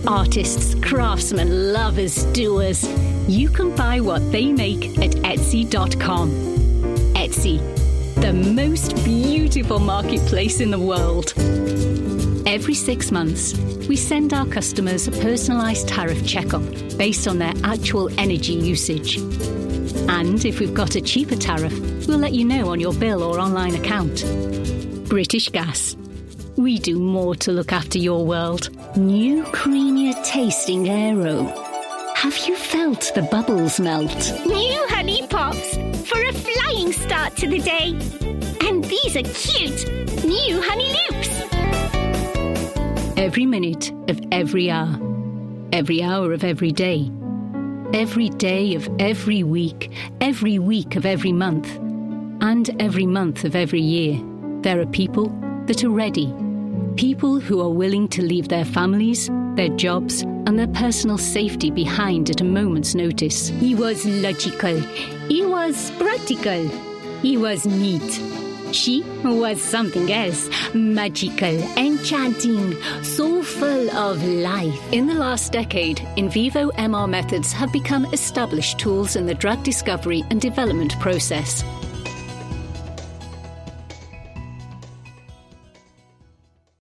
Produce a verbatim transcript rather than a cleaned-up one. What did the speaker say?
Artists, craftsmen, lovers, doers. You can buy what they make at Etsy dot com. Etsy, the most beautiful marketplace in the world. Every six months, we send our customers a personalised tariff checkup based on their actual energy usage. And if we've got a cheaper tariff, we'll let you know on your bill or online account. British Gas. We do more to look after your world. New creamier tasting Aero. Have you felt the bubbles melt? New Honey Pops for a flying start to the day. And these are cute. New Honey Loops. Every minute of every hour. Every hour of every day. Every day of every week. Every week of every month. And every month of every year. There are people that are ready. People who are willing to leave their families, their jobs, and their personal safety behind at a moment's notice. He was logical. He was practical. He was neat. She was something else. Magical, enchanting, so full of life. In the last decade, in vivo M R methods have become established tools in the drug discovery and development process.